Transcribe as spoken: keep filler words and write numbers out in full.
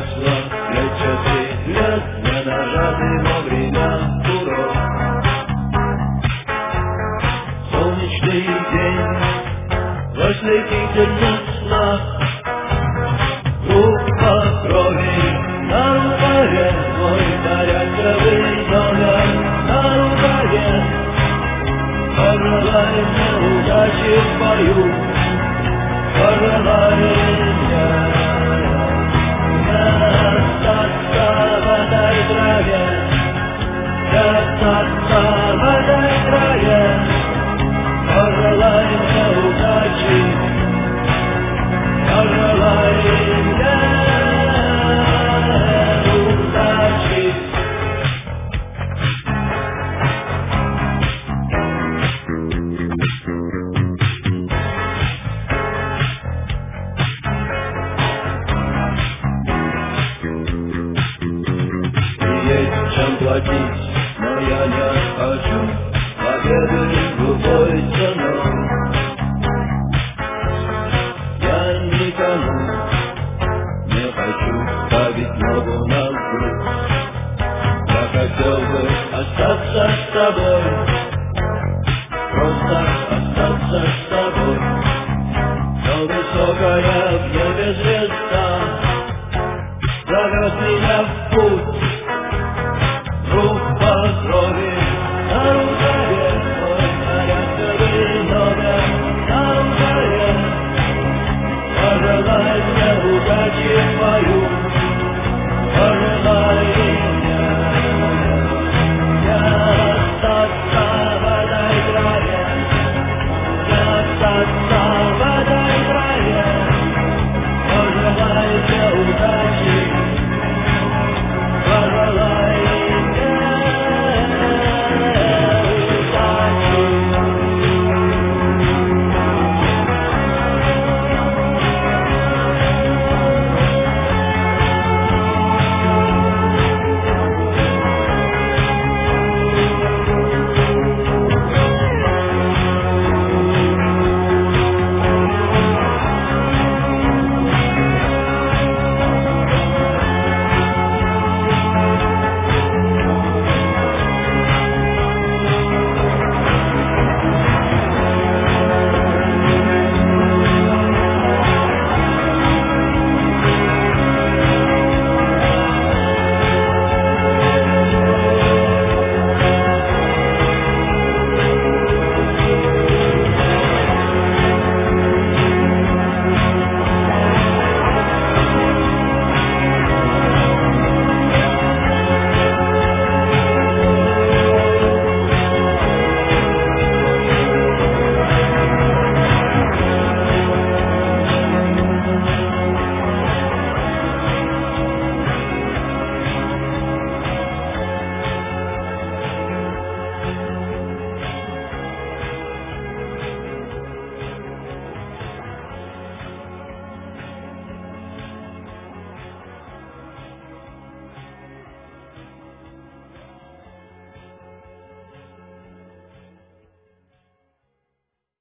прошло тридцать лет, не нажатый вовремя курок. Солнечный день, восхитительный снах, группа крови на рукаве, мой порядковый номер на рукаве. Пожелай мне удачи в бою, пожелай мне не остаться в этой траве, не остаться в этой траве. Пожелай мне удачи, пожелай мне удачи. Есть чем платить, но я не хочу победы любой ценой. Я никому не хочу ставить ногу на грудь. Я хотел бы остаться с тобой, просто остаться с тобой. Но высокая в небе звезда зовет меня в путь.